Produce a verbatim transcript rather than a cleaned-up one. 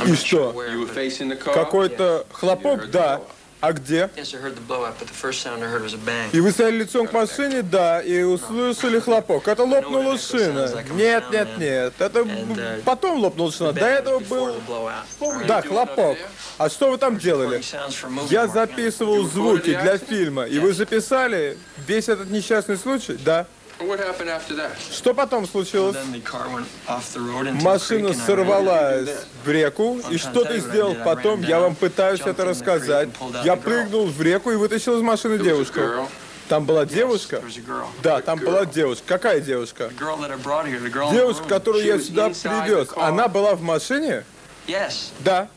И что? Какой-то хлопок? Да. А где? И вы стояли лицом к машине? Да. И услышали хлопок. Это лопнула шина. Нет, нет, нет. Это потом лопнула шина. До этого был... Да, хлопок. А что вы там делали? Я записывал звуки для фильма. И вы записали весь этот несчастный случай? Да. Что потом случилось? Машина сорвалась в реку, и что ты сделал потом? Я вам пытаюсь это рассказать. Я прыгнул в реку и вытащил из машины девушку. Там была девушка? Да, там была девушка. Какая девушка? Девушка, которую я сюда привез. Она была в машине? Да.